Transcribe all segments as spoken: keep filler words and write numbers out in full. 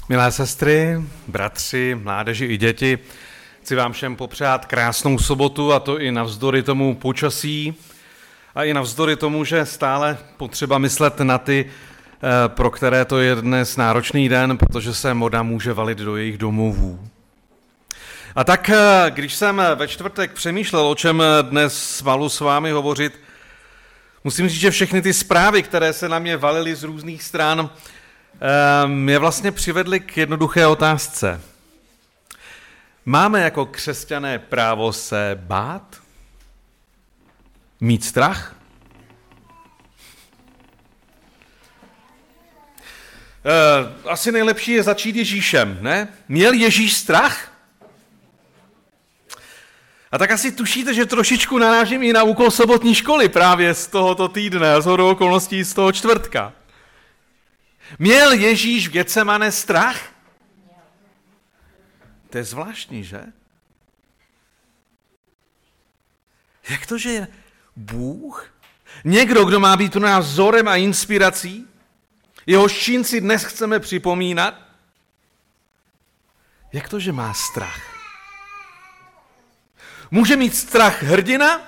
Milé sestry, bratři, mládeži i děti, chci vám všem popřát krásnou sobotu, a to i navzdory tomu počasí a i navzdory tomu, že stále potřeba myslet na ty, pro které to je dnes náročný den, protože se voda může valit do jejich domovů. A tak, když jsem ve čtvrtek přemýšlel, o čem dnes malu s vámi hovořit, musím říct, že všechny ty zprávy, které se na mě valily z různých stran, mě vlastně přivedly k jednoduché otázce. Máme jako křesťané právo se bát? Mít strach? Asi nejlepší je začít Ježíšem, ne? Měl Ježíš strach? A tak asi tušíte, že trošičku narážím i na úkol sobotní školy právě z tohoto týdne a z hodou okolností z toho čtvrtka. Měl Ježíš v Getsemane strach? To je zvláštní, že? Jak to, že je Bůh? Někdo, kdo má být pro nás vzorem a inspirací? Jehož čin si dnes chceme připomínat? Jak to, že má strach? Může mít strach hrdina?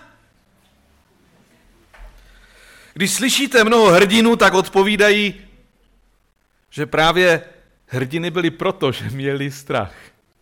Když slyšíte mnoho hrdinů, tak odpovídají, že právě hrdiny byly proto, že měli strach.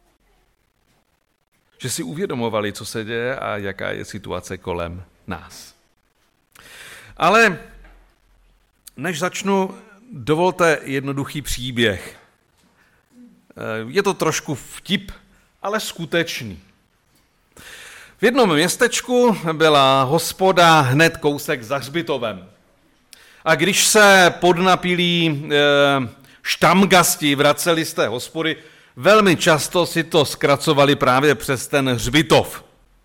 Že si uvědomovali, co se děje a jaká je situace kolem nás. Ale než začnu, dovolte jednoduchý příběh. Je to trošku vtip, ale skutečný. V jednom městečku byla hospoda hned kousek za hřbitovem. A když se podnapilí e, štamgasti vraceli z té hospody, velmi často si to zkracovali právě přes ten hřbitov.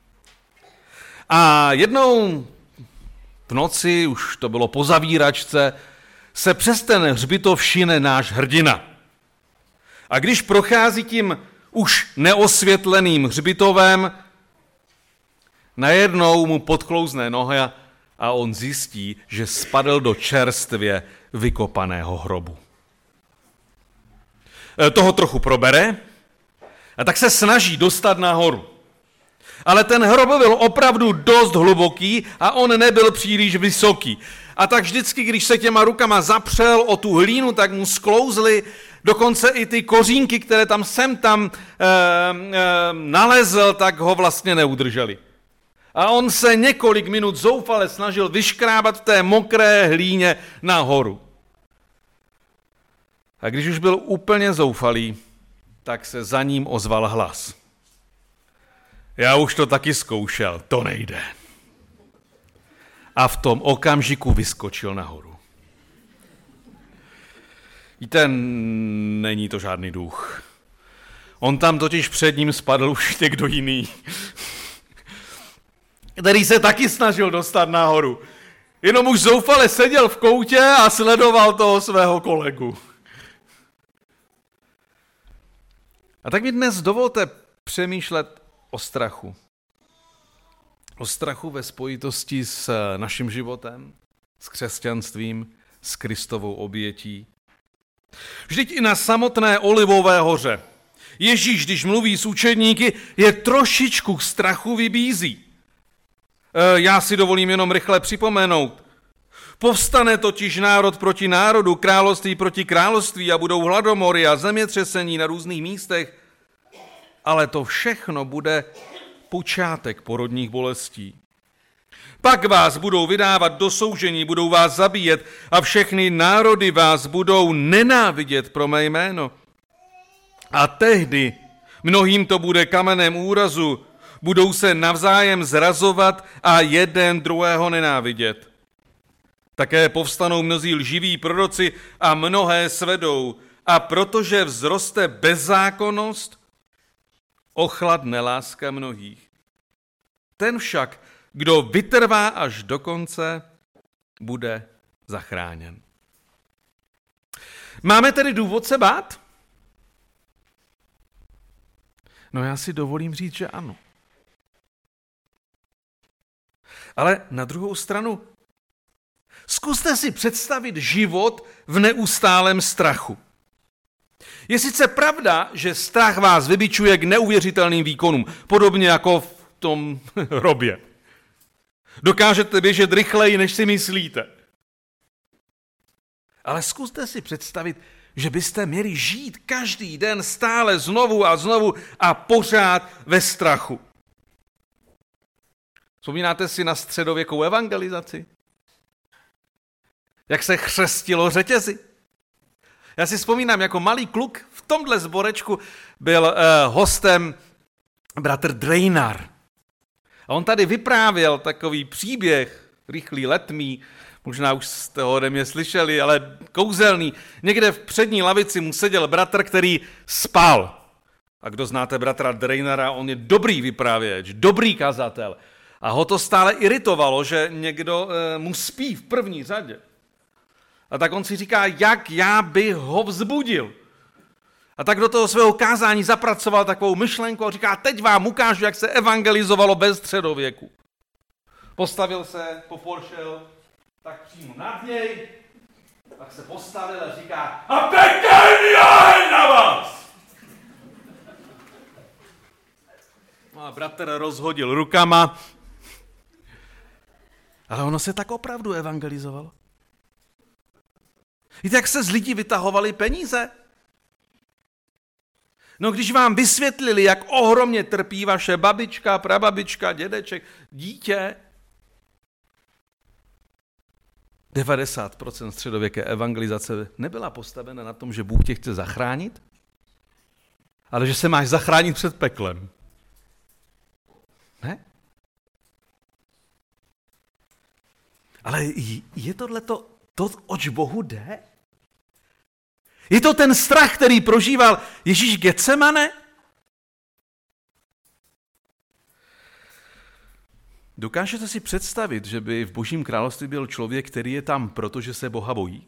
A jednou v noci, už to bylo po zavíračce, se přes ten hřbitov šine náš hrdina. A když prochází tím už neosvětleným hřbitovem, najednou mu podklouzne noha a on zjistí, že spadl do čerstvě vykopaného hrobu. Toho trochu probere a tak se snaží dostat nahoru. Ale ten hrob byl opravdu dost hluboký a on nebyl příliš vysoký. A tak vždycky, když se těma rukama zapřel o tu hlínu, tak mu sklouzly dokonce i ty kořínky, které tam sem tam e, e, nalezl, tak ho vlastně neudrželi. A on se několik minut zoufale snažil vyškrábat v té mokré hlíně nahoru. A když už byl úplně zoufalý, tak se za ním ozval hlas. Já už to taky zkoušel, to nejde. A v tom okamžiku vyskočil nahoru. Víte, není to žádný duch. On tam totiž před ním spadl už někdo jiný, který se taky snažil dostat nahoru. Jenom už zoufale seděl v koutě a sledoval toho svého kolegu. A tak mi dnes dovolte přemýšlet o strachu. O strachu ve spojitosti s naším životem, s křesťanstvím, s Kristovou obětí. Vždyť i na samotné Olivové hoře Ježíš, když mluví s učedníky, je trošičku k strachu vybízí. Já si dovolím jenom rychle připomenout. Povstane totiž národ proti národu, království proti království a budou hladomory a zemětřesení na různých místech. Ale to všechno bude počátek porodních bolestí. Pak vás budou vydávat do soužení, budou vás zabíjet a všechny národy vás budou nenávidět pro mé jméno. A tehdy mnohým to bude kamenem úrazu, budou se navzájem zrazovat a jeden druhého nenávidět. Také povstanou mnozí lživí proroci a mnohé svedou. A protože vzroste bezzákonnost, ochladne láska mnohých. Ten však, kdo vytrvá až do konce, bude zachráněn. Máme tedy důvod se bát? No já si dovolím říct, že ano. Ale na druhou stranu, zkuste si představit život v neustálém strachu. Je sice pravda, že strach vás vybičuje k neuvěřitelným výkonům, podobně jako v tom hrobě. Dokážete běžet rychleji, než si myslíte. Ale zkuste si představit, že byste měli žít každý den stále znovu a znovu a pořád ve strachu. Vzpomínáte si na středověkou evangelizaci? Jak se chřestilo řetězy? Já si vzpomínám, jako malý kluk v tomhle zborečku byl uh, hostem bratr Drejnar. A on tady vyprávěl takový příběh, rychlý, letmý, možná už jste ho ode mě slyšeli, ale kouzelný. Někde v přední lavici mu seděl bratr, který spal. A kdo znáte bratra Drejnara, on je dobrý vyprávěč, dobrý kazatel. A ho to stále iritovalo, že někdo uh, mu spí v první řadě. A tak on si říká, jak já bych ho vzbudil. A tak do toho svého kázání zapracoval takovou myšlenku a říká, teď vám ukážu, jak se evangelizovalo bez středověku. Postavil se, poporšel, tak přímo nad něj, tak se postavil a říká, a pekelný oheň na vás! No a bratr rozhodil rukama, ale ono se tak opravdu evangelizovalo. Víte, jak se z lidí vytahovali peníze? No když vám vysvětlili, jak ohromně trpí vaše babička, prababička, dědeček, dítě, devadesát procent středověké evangelizace nebyla postavena na tom, že Bůh tě chce zachránit, ale že se máš zachránit před peklem. Ne? Ale je tohleto to, oč Bohu jde? Je to ten strach, který prožíval Ježíš Getsemane? Dokážete si představit, že by v Božím království byl člověk, který je tam, protože se Boha bojí?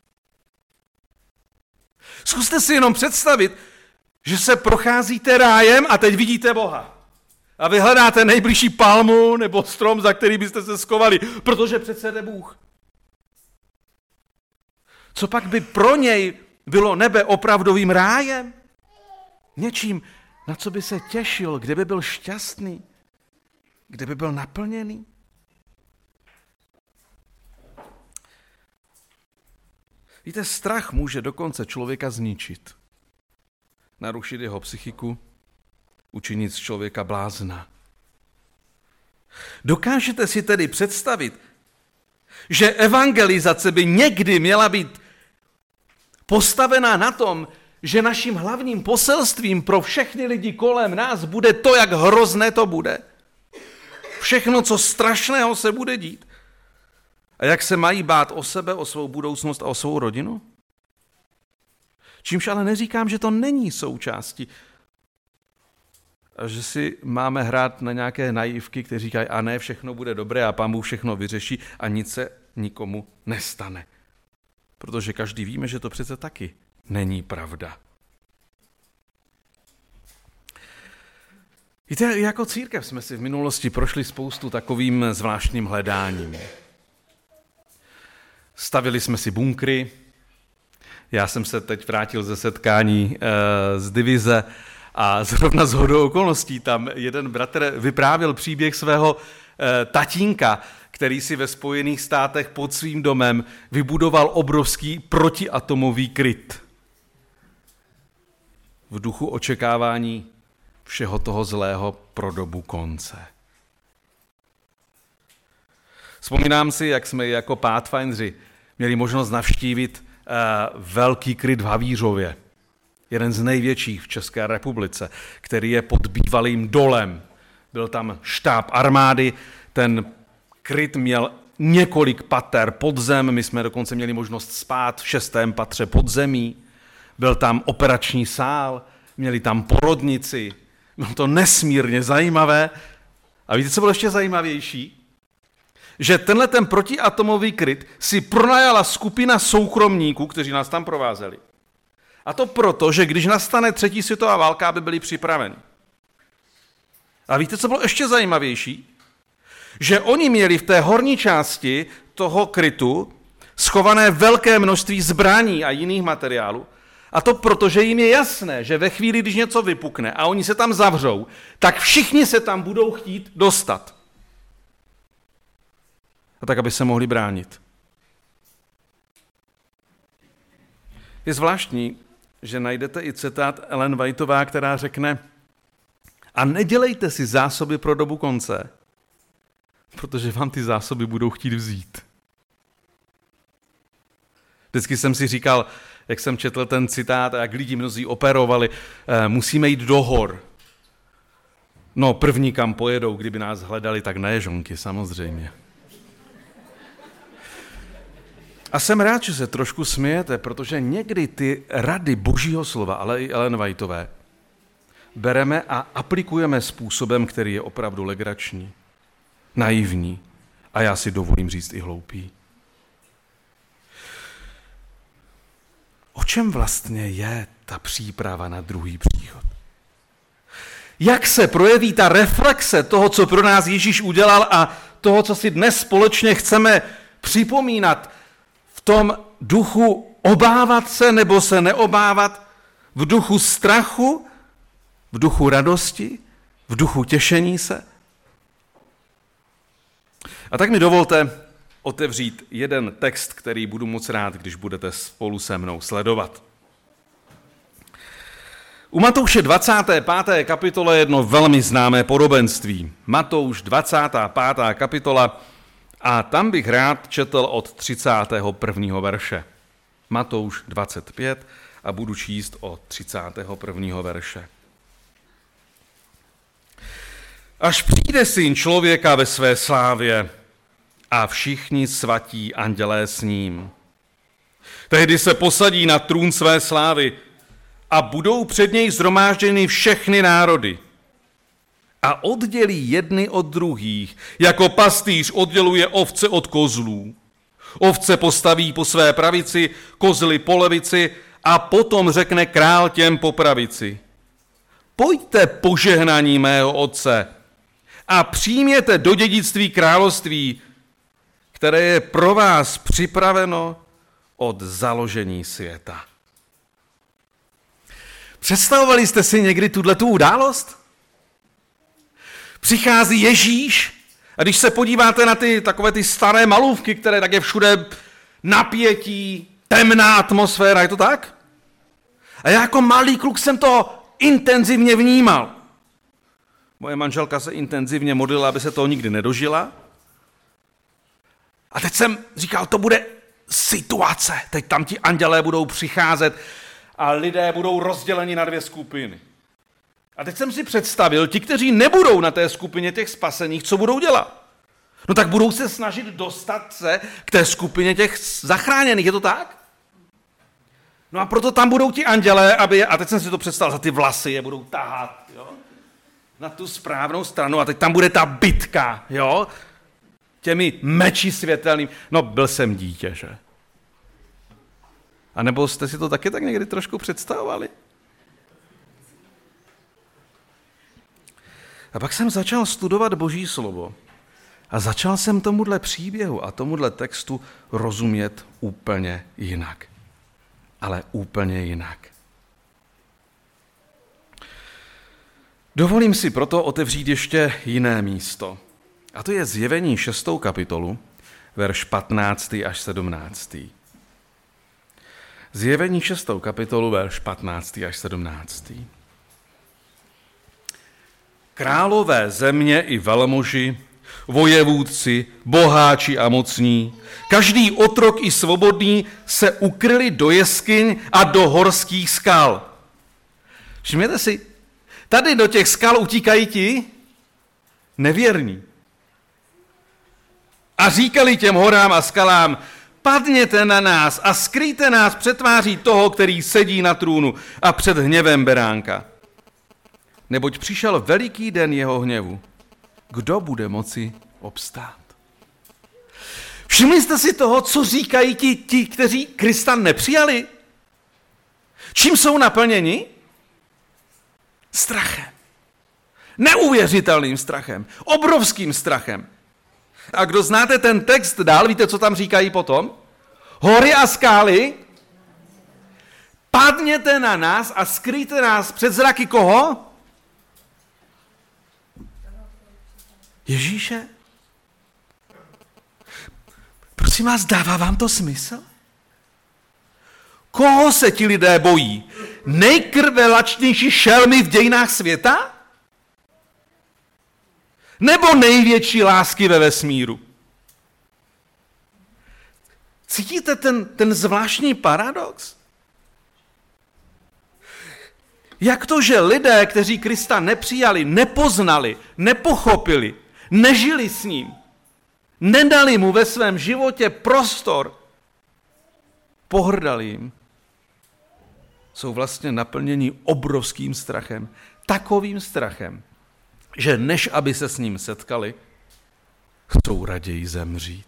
Zkuste si jenom představit, že se procházíte rájem a teď vidíte Boha. A vy hledáte nejbližší palmu nebo strom, za který byste se skovali, protože přece jde Bůh. Co pak by pro něj bylo nebe opravdovým rájem? Něčím, na co by se těšil, kde by byl šťastný, kde by byl naplněný? Víte, strach může dokonce člověka zničit. Narušit jeho psychiku, učinit z člověka blázna. Dokážete si tedy představit, že evangelizace by někdy měla být postavená na tom, že naším hlavním poselstvím pro všechny lidi kolem nás bude to, jak hrozné to bude. Všechno, co strašného se bude dít. A jak se mají bát o sebe, o svou budoucnost a o svou rodinu? Čímž ale neříkám, že to není součástí. A že si máme hrát na nějaké naivky, kteří říkají, a ne, všechno bude dobré a Pán Bůh všechno vyřeší a nic se nikomu nestane. Protože každý víme, že to přece taky není pravda. Víte, jako církev jsme si v minulosti prošli spoustu takovým zvláštním hledáním. Stavili jsme si bunkry. Já jsem se teď vrátil ze setkání e, z divize a zrovna shodou okolností tam jeden bratr vyprávěl příběh svého e, tatínka, který si ve Spojených státech pod svým domem vybudoval obrovský protiatomový kryt. V duchu očekávání všeho toho zlého pro dobu konce. Vzpomínám si, jak jsme jako Pathfindeři měli možnost navštívit uh, velký kryt v Havířově. Jeden z největších v České republice, který je pod bývalým dolem. Byl tam štáb armády, ten kryt měl několik pater pod zem, my jsme dokonce měli možnost spát v šestém patře pod zemí. Byl tam operační sál, měli tam porodnici, bylo to nesmírně zajímavé. A víte, co bylo ještě zajímavější? Že tenhle ten protiatomový kryt si pronajala skupina soukromníků, kteří nás tam provázeli. A to proto, že když nastane třetí světová válka, aby byli připraveni. A víte, co bylo ještě zajímavější? Že oni měli v té horní části toho krytu schované velké množství zbraní a jiných materiálů. A to proto, že jim je jasné, že ve chvíli, když něco vypukne a oni se tam zavřou, tak všichni se tam budou chtít dostat. A tak, aby se mohli bránit. Je zvláštní, že najdete i citát Ellen Whiteová, která řekne: a nedělejte si zásoby pro dobu konce, protože vám ty zásoby budou chtít vzít. Vždycky jsem si říkal, jak jsem četl ten citát a jak lidi mnozí operovali, musíme jít do hor. No, první, kam pojedou, kdyby nás hledali, tak na Ježonky, samozřejmě. A jsem rád, že se trošku smějete, protože někdy ty rady Božího slova, ale i Ellen Whiteové, bereme a aplikujeme způsobem, který je opravdu legrační, naivní a já si dovolím říct i hloupý. O čem vlastně je ta příprava na druhý příchod? Jak se projeví ta reflexe toho, co pro nás Ježíš udělal a toho, co si dnes společně chceme připomínat v tom duchu obávat se nebo se neobávat, v duchu strachu, v duchu radosti, v duchu těšení se? A tak mi dovolte otevřít jeden text, který budu moc rád, když budete spolu se mnou sledovat. U Matouše dvacáté páté kapitole je jedno velmi známé podobenství. Matouš dvacátá pátá kapitola a tam bych rád četl od třicátého prvního verše. Matouš dvacet pět a budu číst od třicátého prvního verše. Až přijde Syn člověka ve své slávě a všichni svatí andělé s ním. Tehdy se posadí na trůn své slávy a budou před něj shromážděny všechny národy. A oddělí jedny od druhých, jako pastýř odděluje ovce od kozlů. Ovce postaví po své pravici, kozly po levici a potom řekne král těm po pravici: pojďte požehnaní mého otce a přijměte do dědictví království, které je pro vás připraveno od založení světa. Představovali jste si někdy tuto událost? Přichází Ježíš a když se podíváte na ty takové ty staré malůvky, které tak je všude napětí, temná atmosféra, je to tak? A já jako malý kluk jsem to intenzivně vnímal. Moje manželka se intenzivně modlila, aby se toho nikdy nedožila. A teď jsem říkal, to bude situace. Teď tam ti andělé budou přicházet a lidé budou rozděleni na dvě skupiny. A teď jsem si představil, ti, kteří nebudou na té skupině těch spasených, co budou dělat? No tak budou se snažit dostat se k té skupině těch zachráněných, je to tak? No a proto tam budou ti andělé, aby je, a teď jsem si to představil, za ty vlasy je budou tahat, jo? Na tu správnou stranu a teď tam bude ta bitka, jo? Těmi meči světelnými. No, byl jsem dítě, že? A nebo jste si to taky tak někdy trošku představovali? A pak jsem začal studovat Boží slovo a začal jsem tomuhle příběhu a tomuhle textu rozumět úplně jinak. Ale úplně jinak. Dovolím si proto otevřít ještě jiné místo. A to je Zjevení šestou kapitolu, verš patnáctý až sedmnáctý. Zjevení šestou kapitolu, verš patnáctý až sedmnáctý. Králové země i velmoži, vojevůdci, boháči a mocní, každý otrok i svobodný se ukryli do jeskyň a do horských skal. Všimněte si, tady do těch skal utíkají ti nevěrní. A říkali těm horám a skalám: padněte na nás a skrýjte nás před tváří toho, který sedí na trůnu a před hněvem beránka. Neboť přišel veliký den jeho hněvu. Kdo bude moci obstát? Všimli jste si toho, co říkají ti, ti, kteří Krista nepřijali? Čím jsou naplněni? Strachem. Neuvěřitelným strachem. Obrovským strachem. A kdo znáte ten text dál, víte, co tam říkají potom? Hory a skály spadněte na nás a skryjte nás před zraky koho? Ježíše? Prosím vás, dává vám to smysl? Koho se ti lidé bojí? Nejkrvelačnější šelmy v dějinách světa? Nebo největší lásky ve vesmíru? Cítíte ten, ten zvláštní paradox? Jak to, že lidé, kteří Krista nepřijali, nepoznali, nepochopili, nežili s ním, nedali mu ve svém životě prostor, pohrdali jim, jsou vlastně naplněni obrovským strachem. Takovým strachem, že než aby se s ním setkali, chcou raději zemřít.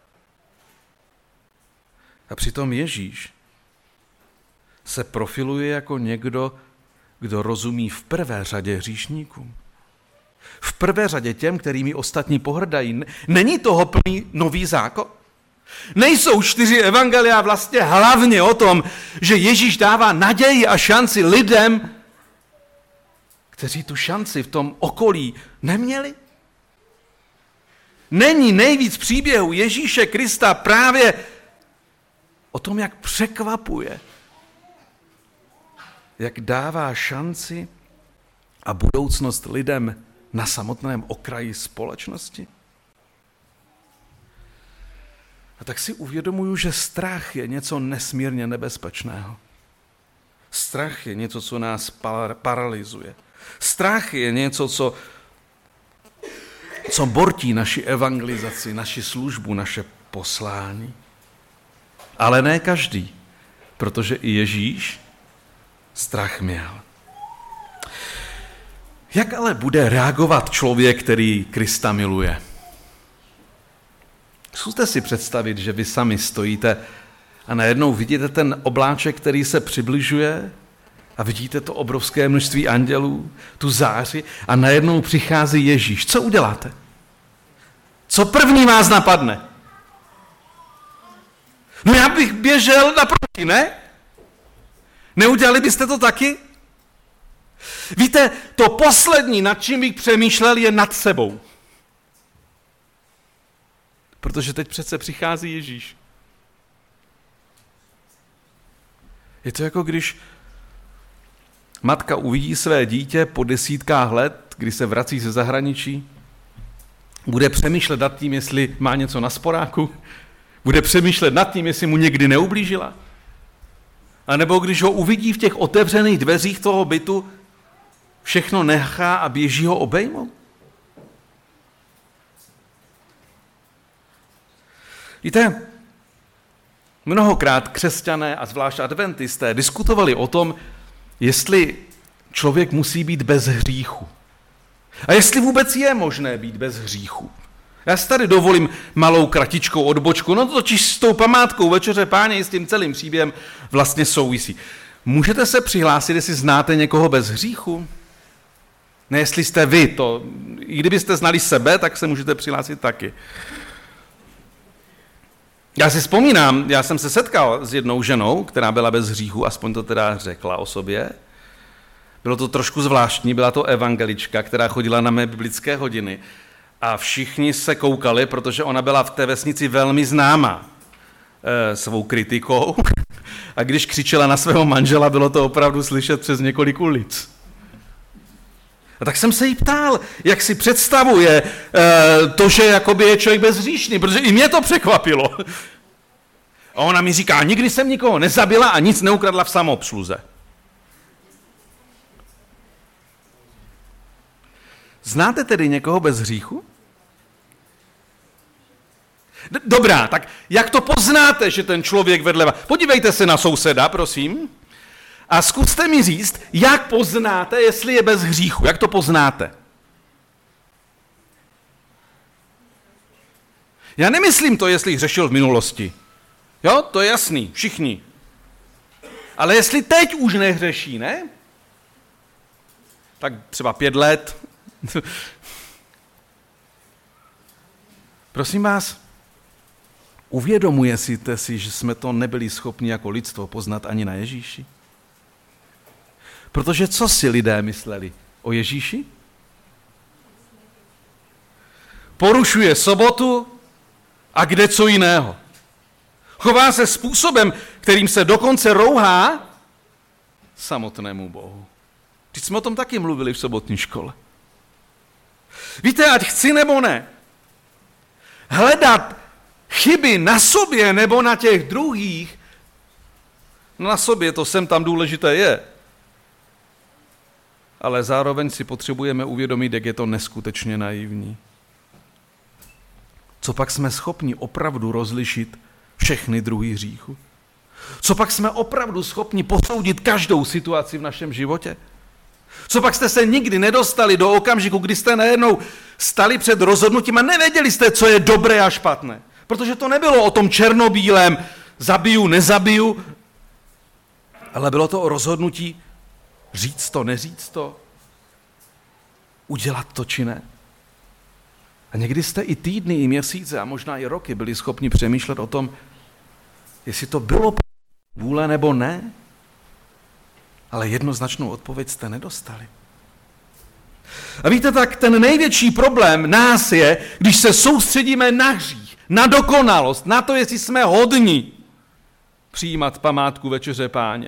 A přitom Ježíš se profiluje jako někdo, kdo rozumí v prvé řadě hříšníkům. V prvé řadě těm, kterými ostatní pohrdají. Není toho plný nový zákon? Nejsou čtyři evangelia vlastně hlavně o tom, že Ježíš dává naději a šanci lidem, kteří tu šanci v tom okolí neměli? Není nejvíc příběhů Ježíše Krista právě o tom, jak překvapuje, jak dává šanci a budoucnost lidem na samotném okraji společnosti? A tak si uvědomuju, že strach je něco nesmírně nebezpečného. Strach je něco, co nás paralyzuje. Strach je něco, co, co bortí naši evangelizaci, naši službu, naše poslání. Ale ne každý, protože i Ježíš strach měl. Jak ale bude reagovat člověk, který Krista miluje? Zkuste si představit, že vy sami stojíte a najednou vidíte ten obláček, který se přibližuje a vidíte to obrovské množství andělů, tu záři a najednou přichází Ježíš. Co uděláte? Co první vás napadne? No já bych běžel naproti, ne? Neudělali byste to taky? Víte, to poslední, nad čím bych přemýšlel, je nad sebou. Protože teď přece přichází Ježíš. Je to jako když matka uvidí své dítě po desítkách let, kdy se vrací ze zahraničí, bude přemýšlet nad tím, jestli má něco na sporáku, bude přemýšlet nad tím, jestli mu někdy neublížila. A nebo když ho uvidí v těch otevřených dveřích toho bytu, všechno nechá a běží ho obejmout. Víte, mnohokrát křesťané a zvlášť adventisté diskutovali o tom, jestli člověk musí být bez hříchu. A jestli vůbec je možné být bez hříchu. Já si tady dovolím malou kratičkou odbočku, no to totiž s tou památkou Večeře Páně i s tím celým příběhem vlastně souvisí. Můžete se přihlásit, jestli znáte někoho bez hříchu? Ne, jestli jste vy, to, i kdybyste znali sebe, tak se můžete přihlásit taky. Já si vzpomínám, já jsem se setkal s jednou ženou, která byla bez hříchu, aspoň to teda řekla o sobě. Bylo to trošku zvláštní, byla to evangelička, která chodila na mé biblické hodiny. A všichni se koukali, protože ona byla v té vesnici velmi známá e, svou kritikou. A když křičela na svého manžela, bylo to opravdu slyšet přes několik ulic. A tak jsem se jí ptal, jak si představuje e, to, že jakoby je člověk bezhříšný, protože i mě to překvapilo. A ona mi říká, nikdy jsem nikoho nezabila a nic neukradla v samoobsluze. Znáte tedy někoho bez hříchu? Dobrá, tak jak to poznáte, že ten člověk vedle vás... Podívejte se na souseda, prosím, a zkuste mi říct, jak poznáte, jestli je bez hříchu. Jak to poznáte? Já nemyslím to, jestli hřešil v minulosti. Jo, to je jasný, všichni. Ale jestli teď už nehřeší, ne? Tak třeba pět let. Prosím vás, uvědomuje si, že jsme to nebyli schopni jako lidstvo poznat ani na Ježíši? Protože co si lidé mysleli o Ježíši? Porušuje sobotu a kde co jiného. Chová se způsobem, kterým se dokonce rouhá samotnému Bohu. Teď jsme o tom taky mluvili v sobotní škole. Víte, ať chci nebo ne, hledat chyby na sobě nebo na těch druhých, na sobě to sem tam důležité je, ale zároveň si potřebujeme uvědomit, jak je to neskutečně naivní. Co pak jsme schopni opravdu rozlišit všechny druhy hříchu? Co pak jsme opravdu schopni posoudit každou situaci v našem životě? Co pak jste se nikdy nedostali do okamžiku, kdy jste najednou stali před rozhodnutím a nevěděli jste, co je dobré a špatné? Protože to nebylo o tom černobílém zabiju, nezabiju, ale bylo to o rozhodnutí říct to, neříct to, udělat to či ne. A někdy jste i týdny, i měsíce a možná i roky byli schopni přemýšlet o tom, jestli to bylo vůle nebo ne, ale jednoznačnou odpověď jste nedostali. A víte, tak ten největší problém nás je, když se soustředíme na hřích, na dokonalost, na to, jestli jsme hodni přijímat památku Večeře Páně.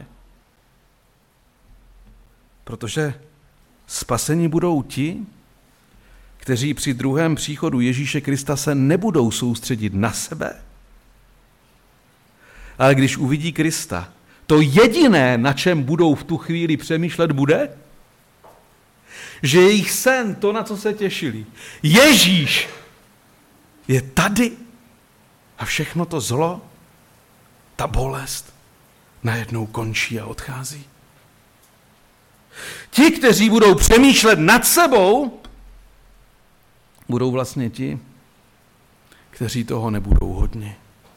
Protože spaseni budou ti, kteří při druhém příchodu Ježíše Krista se nebudou soustředit na sebe, ale když uvidí Krista, to jediné, na čem budou v tu chvíli přemýšlet, bude, že jejich sen, to, na co se těšili, Ježíš je tady a všechno to zlo, ta bolest najednou končí a odchází. Ti, kteří budou přemýšlet nad sebou, budou vlastně ti, kteří toho nebudou hodni.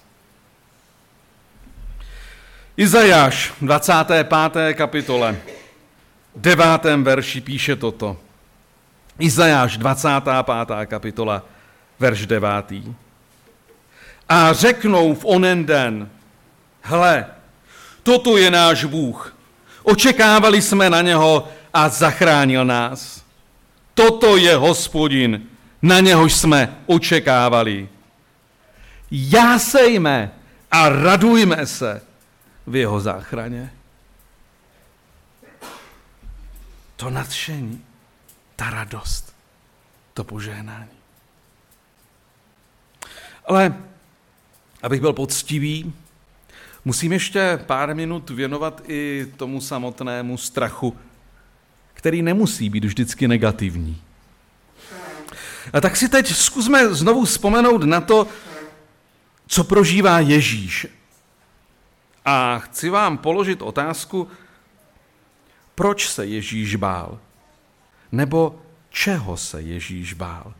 Izajáš, dvacáté páté kapitole, devátém verši píše toto. Izajáš, dvacátá pátá kapitola, verš devátý. A řeknou v onen den, hle, toto je náš Bůh. Očekávali jsme na něho a zachránil nás. Toto je Hospodin, na něhož jsme očekávali. Jásejme a radujme se v jeho záchraně. To nadšení, ta radost, to požehnání. Ale abych byl poctivý, musím ještě pár minut věnovat i tomu samotnému strachu, který nemusí být vždycky negativní. A tak si teď zkusme znovu vzpomenout na to, co prožívá Ježíš. A chci vám položit otázku, proč se Ježíš bál? Nebo čeho se Ježíš bál?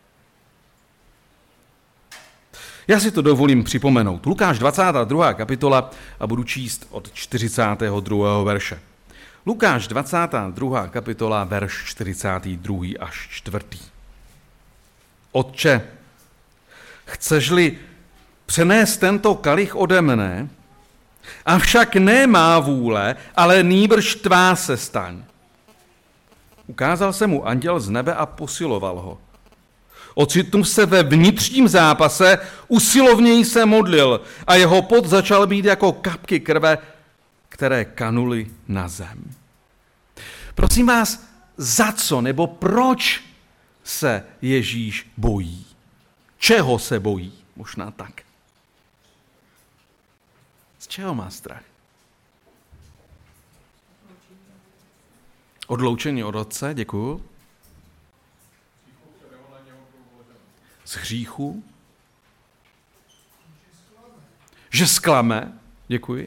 Já si to dovolím připomenout. Lukáš dvacátá druhá kapitola a budu číst od čtyřicátého druhého verše. Lukáš dvacátá druhá kapitola, verš čtyřicátý druhý až čtvrtý. Otče, chceš-li přenést tento kalich ode mne, avšak ne má vůle, ale nýbrž tvá se staň. Ukázal se mu anděl z nebe a posiloval ho. Ocitnul se ve vnitřním zápase, usilovněji se modlil a jeho pot začal být jako kapky krve, které kanuly na zem. Prosím vás, za co nebo proč se Ježíš bojí? Čeho se bojí? Možná tak. Z čeho má strach? Odloučení od Otce, děkuju. Z hříchu. Že zklame, děkuji.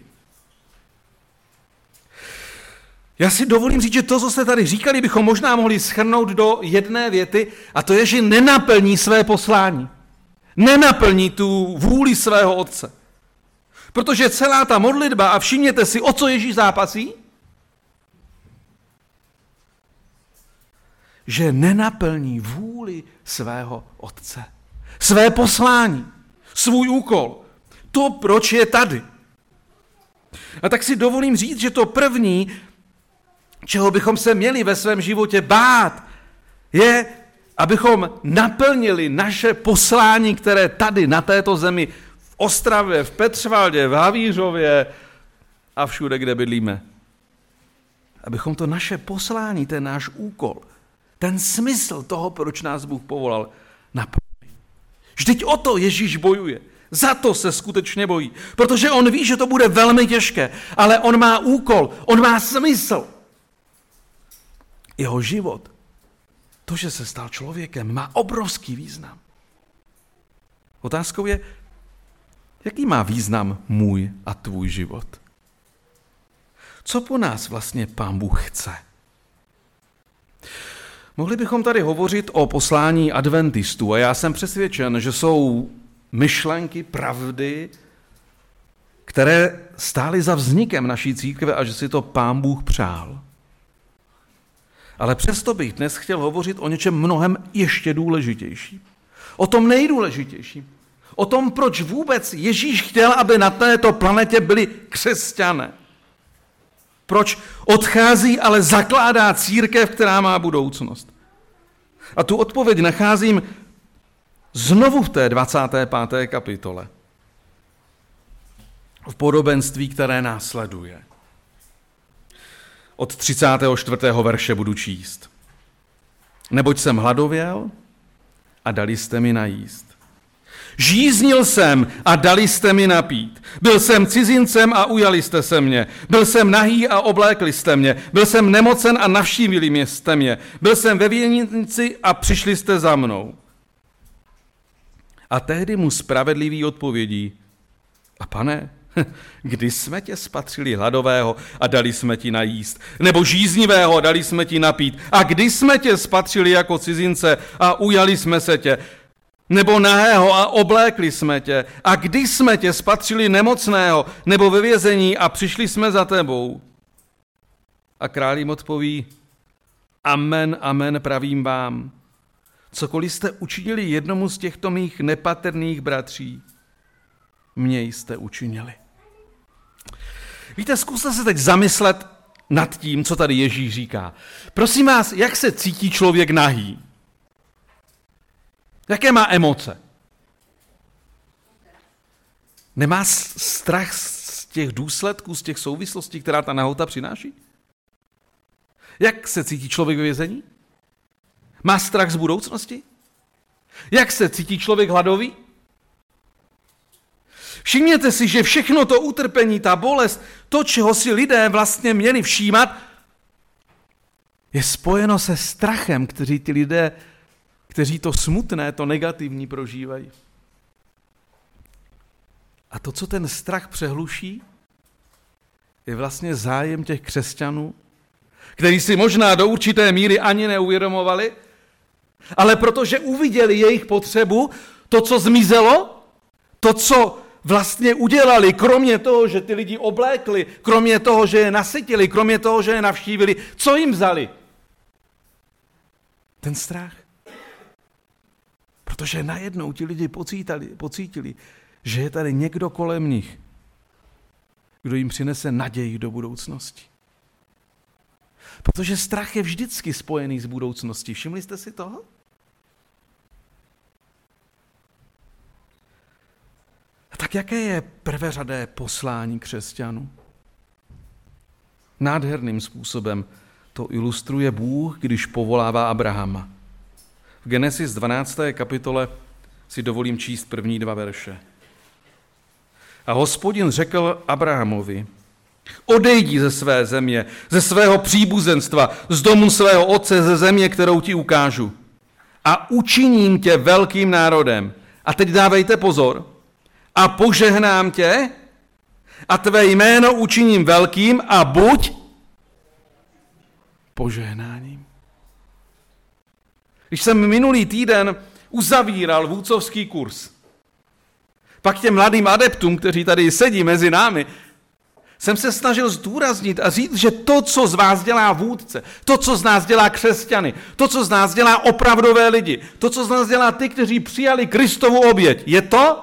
Já si dovolím říct, že to, co jste tady říkali, bychom možná mohli shrnout do jedné věty, a to je, že nenaplní své poslání. Nenaplní tu vůli svého Otce. Protože celá ta modlitba, a všimněte si, o co Ježíš zápasí? Že nenaplní vůli svého Otce. Své poslání, svůj úkol. To, proč je tady. A tak si dovolím říct, že to první, čeho bychom se měli ve svém životě bát, je, abychom naplnili naše poslání, které tady na této zemi, v Ostravě, v Petřvaldě, v Havířově a všude, kde bydlíme. Abychom to naše poslání, ten náš úkol, ten smysl toho, proč nás Bůh povolal, naplnili. Vždyť o to Ježíš bojuje. Za to se skutečně bojí. Protože on ví, že to bude velmi těžké, ale on má úkol, on má smysl. Jeho život, to, že se stal člověkem, má obrovský význam. Otázkou je, jaký má význam můj a tvůj život? Co po nás vlastně Pán Bůh chce? Mohli bychom tady hovořit o poslání adventistů a já jsem přesvědčen, že jsou myšlenky, pravdy, které stály za vznikem naší církve a že si to Pán Bůh přál. Ale přesto bych dnes chtěl hovořit o něčem mnohem ještě důležitějším. O tom nejdůležitějším. O tom, proč vůbec Ježíš chtěl, aby na této planetě byli křesťané. Proč odchází, ale zakládá církev, která má budoucnost. A tu odpověď nacházím znovu v té dvacáté páté kapitole. V podobenství, které následuje. Od třicátého čtvrtého verše budu číst. Neboť jsem hladověl a dali jste mi najíst. Žíznil jsem a dali jste mi napít. Byl jsem cizincem a ujali jste se mě. Byl jsem nahý a oblékli jste mě. Byl jsem nemocen a navštívili jste mě. Byl jsem ve věznici a přišli jste za mnou. A tehdy mu spravedlivý odpovědí: A pane, kdy jsme tě spatřili hladového a dali jsme ti najíst, nebo žíznivého a dali jsme ti napít, a kdy jsme tě spatřili jako cizince a ujali jsme se tě, nebo nahého a oblékli jsme tě, a kdy jsme tě spatřili nemocného, nebo ve vězení a přišli jsme za tebou. A král jim odpoví: Amen, amen, pravím vám, cokoliv jste učinili jednomu z těchto mých nepatrných bratří, mě jste učinili. Víte, zkuste se teď zamyslet nad tím, co tady Ježíš říká. Prosím vás, jak se cítí člověk nahý? Jaké má emoce? Nemá strach z těch důsledků, z těch souvislostí, která ta nahota přináší? Jak se cítí člověk ve vězení? Má strach z budoucnosti? Jak se cítí člověk hladový? Všimněte si, že všechno to utrpení, ta bolest, to, čeho si lidé vlastně měli všímat, je spojeno se strachem, kteří ty lidé, kteří to smutné, to negativní prožívají. A to, co ten strach přehluší, je vlastně zájem těch křesťanů, kteří si možná do určité míry ani neuvědomovali, ale protože uviděli jejich potřebu, to, co zmizelo, to, co vlastně udělali, kromě toho, že ty lidi oblékli, kromě toho, že je nasytili, kromě toho, že je navštívili, co jim vzali? Ten strach. Protože najednou ti lidi pocítili, pocítili, že je tady někdo kolem nich, kdo jim přinese naději do budoucnosti. Protože strach je vždycky spojený s budoucností. Všimli jste si toho? Tak jaké je prvořadé poslání křesťanů? Nádherným způsobem to ilustruje Bůh, když povolává Abrahama. V Genesis dvanácté kapitole si dovolím číst první dva verše. A Hospodin řekl Abrahamovi: Odejdi ze své země, ze svého příbuzenstva, z domu svého otce, ze země, kterou ti ukážu. A učiním tě velkým národem. A teď dávejte pozor. A požehnám tě a tvé jméno učiním velkým a buď požehnáním. Když jsem minulý týden uzavíral vůdcovský kurz, pak těm mladým adeptům, kteří tady sedí mezi námi, jsem se snažil zdůraznit a říct, že to, co z vás dělá vůdce, to, co z nás dělá křesťany, to, co z nás dělá opravdové lidi, to, co z nás dělá ty, kteří přijali Kristovu oběť, je to,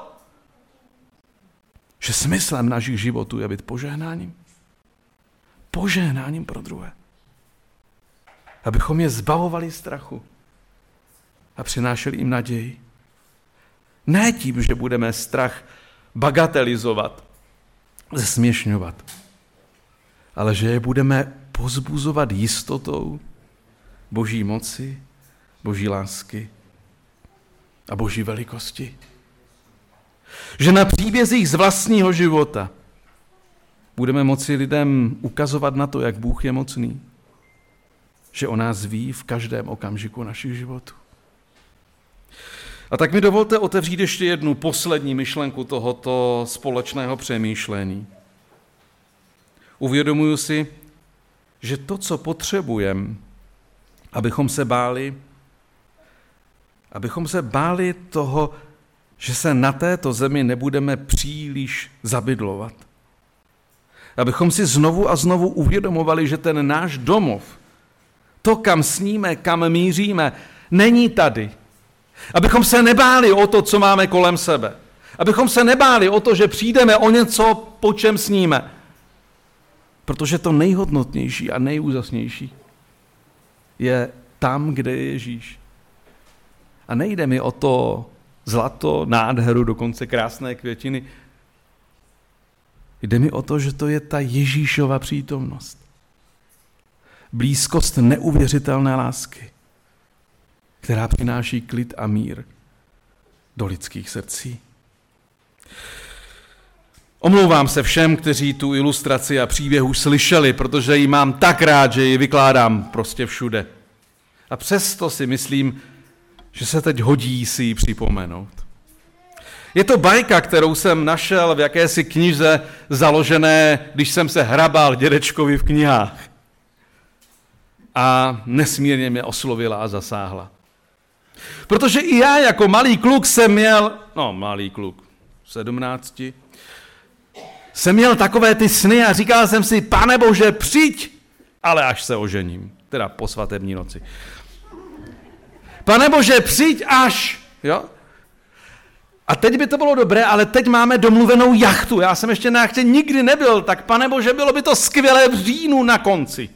že smyslem našich životů je být požehnáním. Požehnáním pro druhé. Abychom je zbavovali strachu a přinášeli jim naději. Ne tím, že budeme strach bagatelizovat, zesměšňovat, ale že je budeme pozbuzovat jistotou Boží moci, Boží lásky a Boží velikosti. Že na příbězích z vlastního života budeme moci lidem ukazovat na to, jak Bůh je mocný. Že o nás ví v každém okamžiku našich životů. A tak mi dovolte otevřít ještě jednu poslední myšlenku tohoto společného přemýšlení. Uvědomuji si, že to, co potřebujeme, abychom se báli, abychom se báli toho, že se na této zemi nebudeme příliš zabydlovat. Abychom si znovu a znovu uvědomovali, že ten náš domov, to, kam sníme, kam míříme, není tady. Abychom se nebáli o to, co máme kolem sebe. Abychom se nebáli o to, že přijdeme o něco, po čem sníme. Protože to nejhodnotnější a nejúžasnější je tam, kde je Ježíš. A nejde mi o to zlato, nádheru, dokonce krásné květiny. Jde mi o to, že to je ta Ježíšova přítomnost. Blízkost neuvěřitelné lásky, která přináší klid a mír do lidských srdcí. Omlouvám se všem, kteří tu ilustraci a příběh už slyšeli, protože ji mám tak rád, že ji vykládám prostě všude. A přesto si myslím, že se teď hodí si ji připomenout. Je to bajka, kterou jsem našel v jakési knize založené, když jsem se hrabal dědečkovi v knihách. A nesmírně mě oslovila a zasáhla. Protože i já jako malý kluk jsem měl, no malý kluk, sedmnácti, jsem měl takové ty sny a říkal jsem si, Pane Bože, přijď, ale až se ožením, teda po svatební noci. Pane Bože, přijď až, jo? A teď by to bylo dobré, ale teď máme domluvenou jachtu. Já jsem ještě na jachtě nikdy nebyl, tak Pane Bože, bylo by to skvělé v říjnu na konci.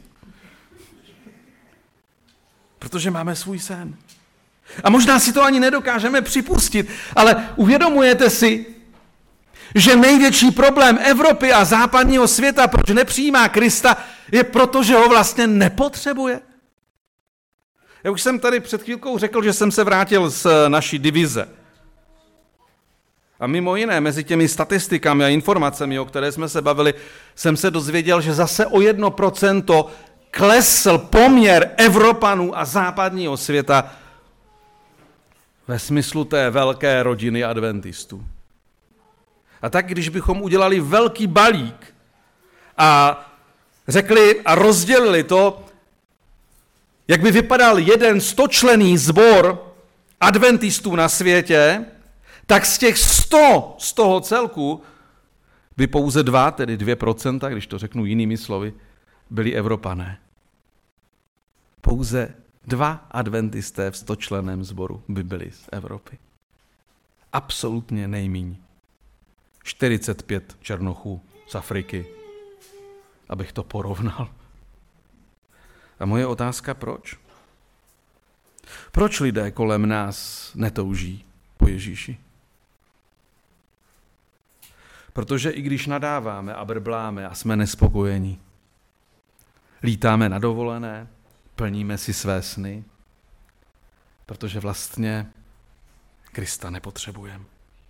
Protože máme svůj sen. A možná si to ani nedokážeme připustit, ale uvědomujete si, že největší problém Evropy a západního světa, proč nepřijímá Krista, je proto, že ho vlastně nepotřebuje. Já už jsem tady před chvílkou řekl, že jsem se vrátil z naší divize. A mimo jiné, mezi těmi statistikami a informacemi, o které jsme se bavili, jsem se dozvěděl, že zase o jedno procento klesl poměr Evropanů a západního světa ve smyslu té velké rodiny adventistů. A tak, když bychom udělali velký balík a řekli a rozdělili to, jak by vypadal jeden stočlenný sbor adventistů na světě, tak z těch sto z toho celku by pouze dva, tedy dvě procenta, když to řeknu jinými slovy, byli Evropané. Pouze dva adventisté v stočlenném sboru by byli z Evropy. Absolutně nejmíň. čtyřicet pět černochů z Afriky, abych to porovnal. A moje otázka, proč? Proč lidé kolem nás netouží po Ježíši? Protože i když nadáváme a brbláme a jsme nespokojení, lítáme na dovolené, plníme si své sny, protože vlastně Krista nepotřebujeme.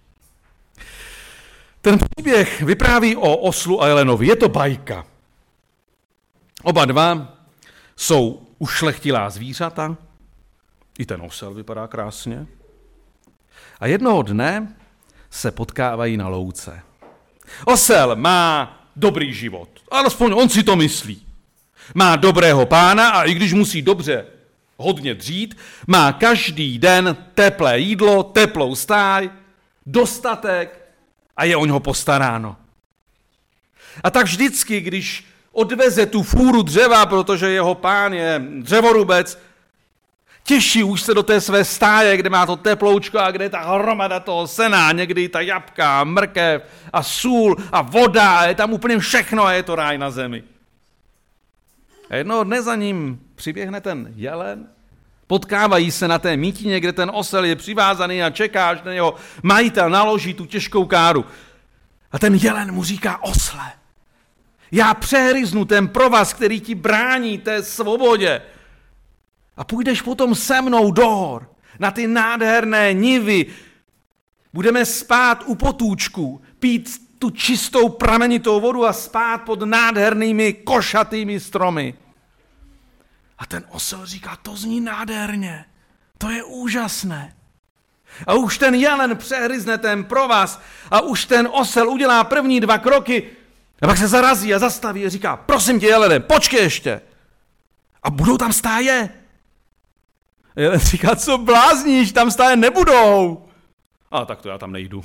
Ten příběh vypráví o oslu a jelenovi. Je to bajka. Oba dva jsou ušlechtilá zvířata. I ten osel vypadá krásně. A jednoho dne se potkávají na louce. Osel má dobrý život. Alespoň on si to myslí. Má dobrého pána a i když musí dobře hodně dřít, má každý den teplé jídlo, teplou stáj, dostatek a je o něho postaráno. A tak vždycky, když odveze tu fůru dřeva, protože jeho pán je dřevorubec, těší už se do té své stáje, kde má to teploučko a kde je ta hromada toho sena, někdy ta jabka, mrkev a sůl a voda, a je tam úplně všechno a je to ráj na zemi. A jednoho dne za ním přiběhne ten jelen, potkávají se na té mítině, kde ten osel je přivázaný a čeká, až na něho majitel naloží tu těžkou káru. A ten jelen mu říká: osle, já přehryznu ten provaz, který ti brání té svobodě. A půjdeš potom se mnou do hor, na ty nádherné nivy. Budeme spát u potůčku, pít tu čistou pramenitou vodu a spát pod nádhernými košatými stromy. A ten osel říká: to zní nádherně, to je úžasné. A už ten jelen přehryzne ten provaz a už ten osel udělá první dva kroky a pak se zarazí a zastaví a říká: prosím tě, jelene, počkej ještě. A budou tam stáje? A jelen říká: co blázníš, tam stáje nebudou. A tak to já tam nejdu.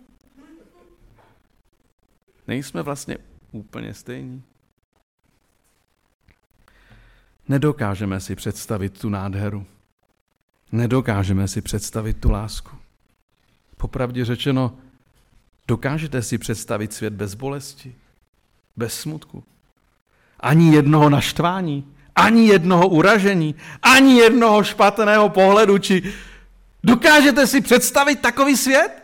Nejsme vlastně úplně stejní. Nedokážeme si představit tu nádheru. Nedokážeme si představit tu lásku. Popravdě řečeno, dokážete si představit svět bez bolesti, bez smutku, ani jednoho naštvání, ani jednoho uražení, ani jednoho špatného pohledu, či dokážete si představit takový svět?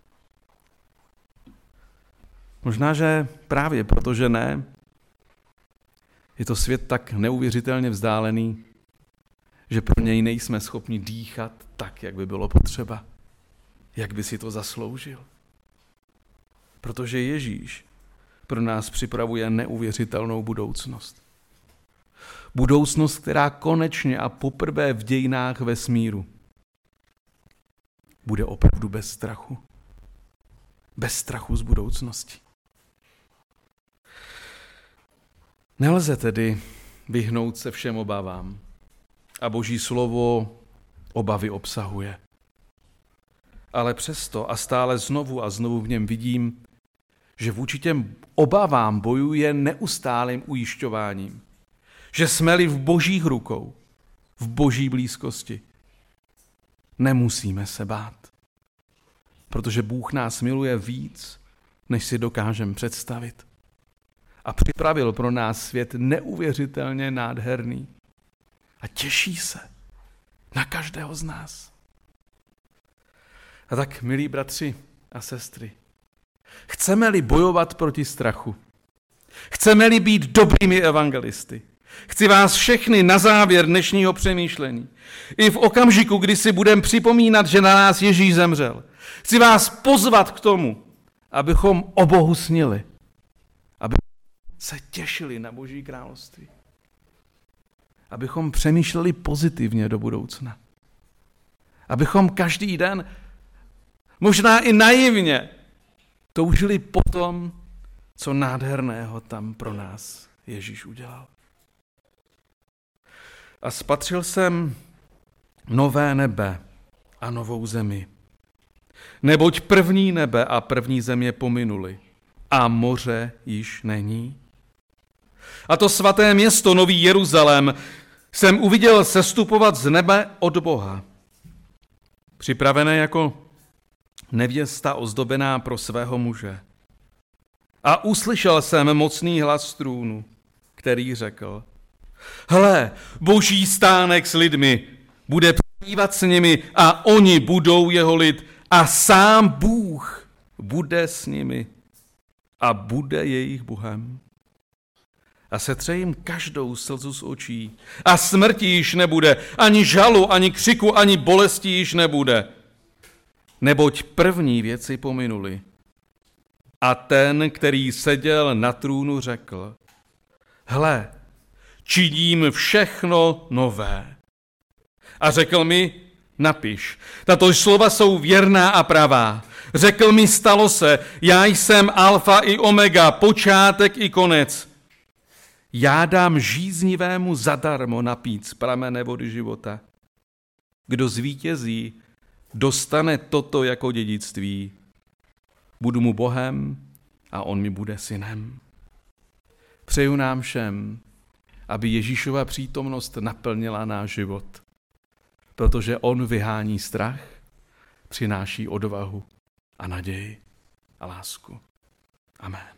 Možná, že právě protože ne, je to svět tak neuvěřitelně vzdálený, že pro něj nejsme schopni dýchat tak, jak by bylo potřeba, jak by si to zasloužil. Protože Ježíš pro nás připravuje neuvěřitelnou budoucnost. Budoucnost, která konečně a poprvé v dějinách vesmíru bude opravdu bez strachu. Bez strachu z budoucnosti. Nelze tedy vyhnout se všem obavám. A Boží slovo obavy obsahuje. Ale přesto a stále znovu a znovu v něm vidím, že vůči těm obavám bojuje neustálým ujišťováním. Že jsme-li v Božích rukou, v Boží blízkosti, nemusíme se bát. Protože Bůh nás miluje víc, než si dokážeme představit. A připravil pro nás svět neuvěřitelně nádherný. A těší se na každého z nás. A tak, milí bratři a sestry, chceme-li bojovat proti strachu, chceme-li být dobrými evangelisty, chci vás všechny na závěr dnešního přemýšlení, i v okamžiku, kdy si budeme připomínat, že na nás Ježíš zemřel, chci vás pozvat k tomu, abychom o Bohu snili, aby se těšili na Boží království. Abychom přemýšleli pozitivně do budoucna. Abychom každý den, možná i naivně, toužili po tom, co nádherného tam pro nás Ježíš udělal. A spatřil jsem nové nebe a novou zemi. Neboť první nebe a první země pominuly a moře již není. A to svaté město, Nový Jeruzalém, jsem uviděl sestupovat z nebe od Boha. Připravené jako nevěsta ozdobená pro svého muže. A uslyšel jsem mocný hlas z trůnu, který řekl: hle, Boží stánek s lidmi, bude přebývat s nimi a oni budou jeho lid a sám Bůh bude s nimi a bude jejich Bohem. A setře jim každou slzu z očí. A smrti již nebude, ani žalu, ani křiku, ani bolesti již nebude. Neboť první věci pominuly. A ten, který seděl na trůnu, řekl: hle, činím všechno nové. A řekl mi: napiš, tato slova jsou věrná a pravá. Řekl mi: stalo se, já jsem alfa i omega, počátek i konec. Já dám žíznivému zadarmo napít z pramene vody života. Kdo zvítězí, dostane toto jako dědictví. Budu mu Bohem a on mi bude synem. Přeju nám všem, aby Ježíšova přítomnost naplnila náš život, protože on vyhání strach, přináší odvahu a naději a lásku. Amen.